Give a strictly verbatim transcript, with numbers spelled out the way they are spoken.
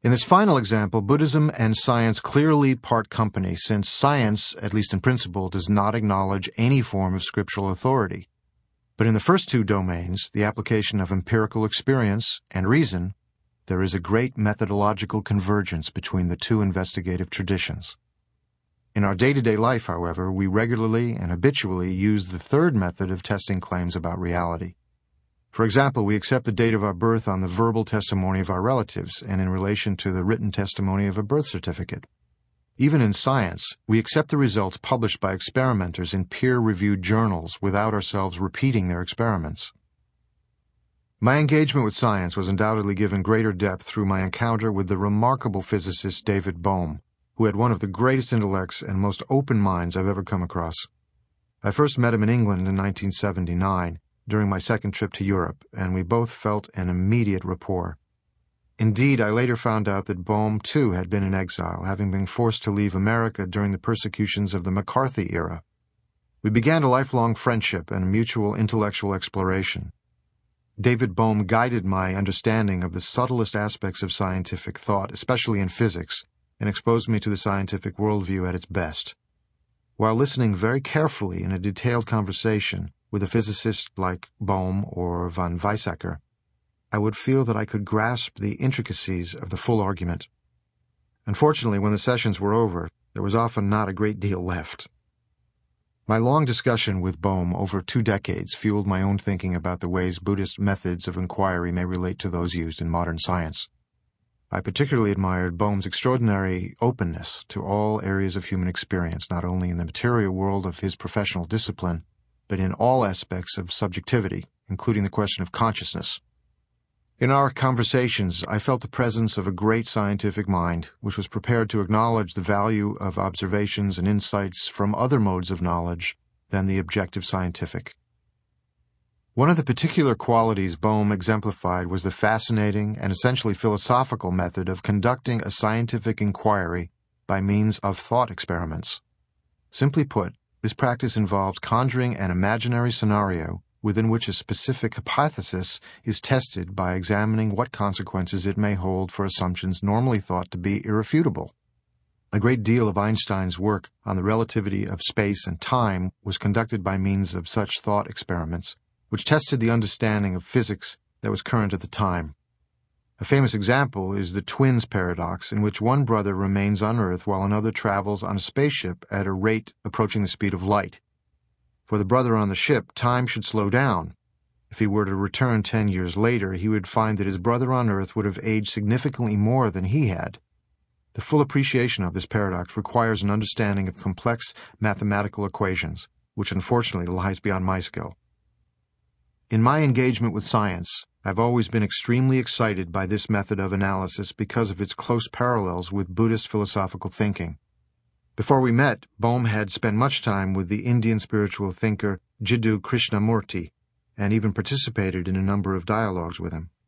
In this final example, Buddhism and science clearly part company, since science, at least in principle, does not acknowledge any form of scriptural authority. But in the first two domains, the application of empirical experience and reason, there is a great methodological convergence between the two investigative traditions. In our day-to-day life, however, we regularly and habitually use the third method of testing claims about reality. For example, we accept the date of our birth on the verbal testimony of our relatives and in relation to the written testimony of a birth certificate. Even in science, we accept the results published by experimenters in peer-reviewed journals without ourselves repeating their experiments. My engagement with science was undoubtedly given greater depth through my encounter with the remarkable physicist David Bohm, who had one of the greatest intellects and most open minds I've ever come across. I first met him in England in nineteen seventy-nine, during my second trip to Europe, and we both felt an immediate rapport. Indeed, I later found out that Bohm, too, had been in exile, having been forced to leave America during the persecutions of the McCarthy era. We began a lifelong friendship and a mutual intellectual exploration. David Bohm guided my understanding of the subtlest aspects of scientific thought, especially in physics, and exposed me to the scientific worldview at its best. While listening very carefully in a detailed conversation with a physicist like Bohm or von Weizsäcker, I would feel that I could grasp the intricacies of the full argument. Unfortunately, when the sessions were over, there was often not a great deal left. My long discussion with Bohm over two decades fueled my own thinking about the ways Buddhist methods of inquiry may relate to those used in modern science. I particularly admired Bohm's extraordinary openness to all areas of human experience, not only in the material world of his professional discipline, but in all aspects of subjectivity, including the question of consciousness. In our conversations, I felt the presence of a great scientific mind, which was prepared to acknowledge the value of observations and insights from other modes of knowledge than the objective scientific. One of the particular qualities Bohm exemplified was the fascinating and essentially philosophical method of conducting a scientific inquiry by means of thought experiments. Simply put, this practice involves conjuring an imaginary scenario within which a specific hypothesis is tested by examining what consequences it may hold for assumptions normally thought to be irrefutable. A great deal of Einstein's work on the relativity of space and time was conducted by means of such thought experiments, which tested the understanding of physics that was current at the time. A famous example is the twins paradox, in which one brother remains on Earth while another travels on a spaceship at a rate approaching the speed of light. For the brother on the ship, time should slow down. If he were to return ten years later, he would find that his brother on Earth would have aged significantly more than he had. The full appreciation of this paradox requires an understanding of complex mathematical equations, which unfortunately lies beyond my skill. In my engagement with science, I've always been extremely excited by this method of analysis because of its close parallels with Buddhist philosophical thinking. Before we met, Bohm had spent much time with the Indian spiritual thinker Jiddu Krishnamurti, and even participated in a number of dialogues with him.